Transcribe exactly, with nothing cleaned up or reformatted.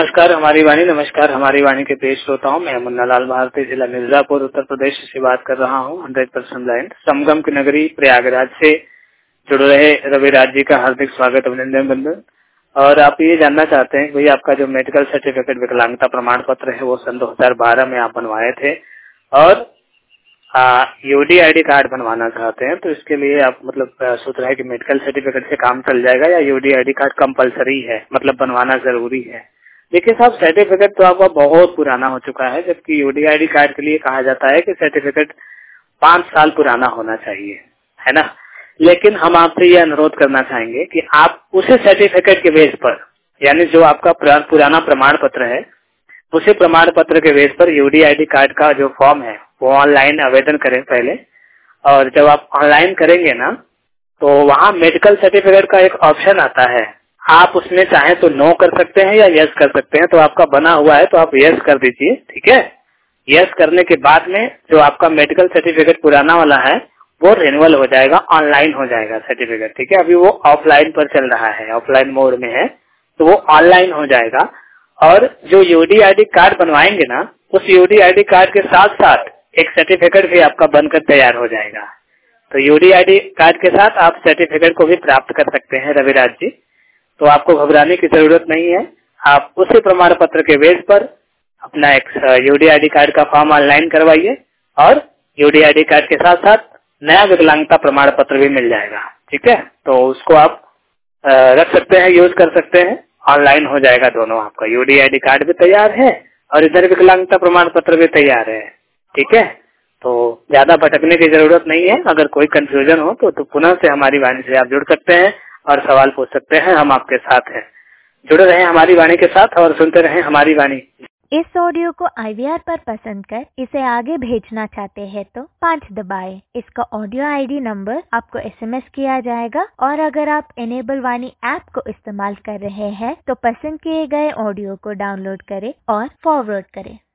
नमस्कार हमारी वाणी नमस्कार हमारी वाणी के पेश श्रोताओं। मैं मुन्ना लाल भारती, जिला मिर्जापुर, उत्तर प्रदेश से बात कर रहा हूँ। हंड्रेड परसेंट ब्लाइंड संगम की नगरी प्रयागराज से जुड़ रहे रविराज जी का हार्दिक स्वागत, अभिनंदन बंदन। और आप ये जानना चाहते हैं भाई आपका जो मेडिकल सर्टिफिकेट विकलांगता प्रमाण पत्र है वो सन दो हजार बारह में आप बनवाए थे और यूडी आईडी कार्ड बनवाना चाहते हैं, तो इसके लिए आप मतलब सोच रहे हैं कि मेडिकल सर्टिफिकेट से काम चल जाएगा या यूडी आईडी कार्ड कंपलसरी है, मतलब बनवाना जरूरी है। देखिए साहब, सर्टिफिकेट तो आपका बहुत पुराना हो चुका है, जबकि यूडी आईडी कार्ड के लिए कहा जाता है कि सर्टिफिकेट पांच साल पुराना होना चाहिए, है ना। लेकिन हम आपसे ये अनुरोध करना चाहेंगे कि आप उसी सर्टिफिकेट के बेस पर, यानी जो आपका पुराना प्रमाण पत्र है, उसी प्रमाण पत्र के बेस पर यूडी आईडी कार्ड का जो फॉर्म है वो ऑनलाइन आवेदन करें पहले। और जब आप ऑनलाइन करेंगे ना तो वहाँ मेडिकल सर्टिफिकेट का एक ऑप्शन आता है, आप उसमें चाहे तो नो कर सकते हैं या यस कर सकते हैं। तो आपका बना हुआ है तो आप यस कर दीजिए, ठीक है। यस करने के बाद में जो आपका मेडिकल सर्टिफिकेट पुराना वाला है वो रिन्यूअल हो जाएगा, ऑनलाइन हो जाएगा सर्टिफिकेट, ठीक है। अभी वो ऑफलाइन पर चल रहा है, ऑफलाइन मोड में है, तो वो ऑनलाइन हो जाएगा। और जो यूडी आईडी कार्ड बनवाएंगे ना, उस यूडी आईडी कार्ड के साथ साथ एक सर्टिफिकेट भी आपका बनकर तैयार हो जाएगा। तो यूडी आईडी कार्ड के साथ आप सर्टिफिकेट को भी प्राप्त कर सकते हैं रविराज जी, तो आपको घबराने की जरूरत नहीं है। आप उसी प्रमाण पत्र के बेस पर अपना एक यूडी आईडी कार्ड का फॉर्म ऑनलाइन करवाइए और यूडी आईडी कार्ड के साथ साथ नया विकलांगता प्रमाण पत्र भी मिल जाएगा, ठीक है। तो उसको आप रख सकते हैं, यूज कर सकते हैं, ऑनलाइन हो जाएगा दोनों। आपका यूडी आईडी कार्ड भी तैयार है और इधर विकलांगता प्रमाण पत्र भी तैयार है, ठीक है। तो ज्यादा भटकने की जरूरत नहीं है। अगर कोई कंफ्यूजन हो तो, तो पुनः से हमारी वाणी से आप जुड़ सकते हैं और सवाल पूछ सकते हैं, हम आपके साथ हैं। जुड़े रहें हमारी वाणी के साथ और सुनते रहें हमारी वाणी। इस ऑडियो को आई वी आर पर पसंद कर इसे आगे भेजना चाहते हैं तो पाँच दबाएं। इसका ऑडियो आईडी नंबर आपको एसएमएस किया जाएगा और अगर आप एनेबल वाणी ऐप को इस्तेमाल कर रहे हैं तो पसंद किए गए ऑडियो को डाउनलोड करें और फॉरवर्ड करें।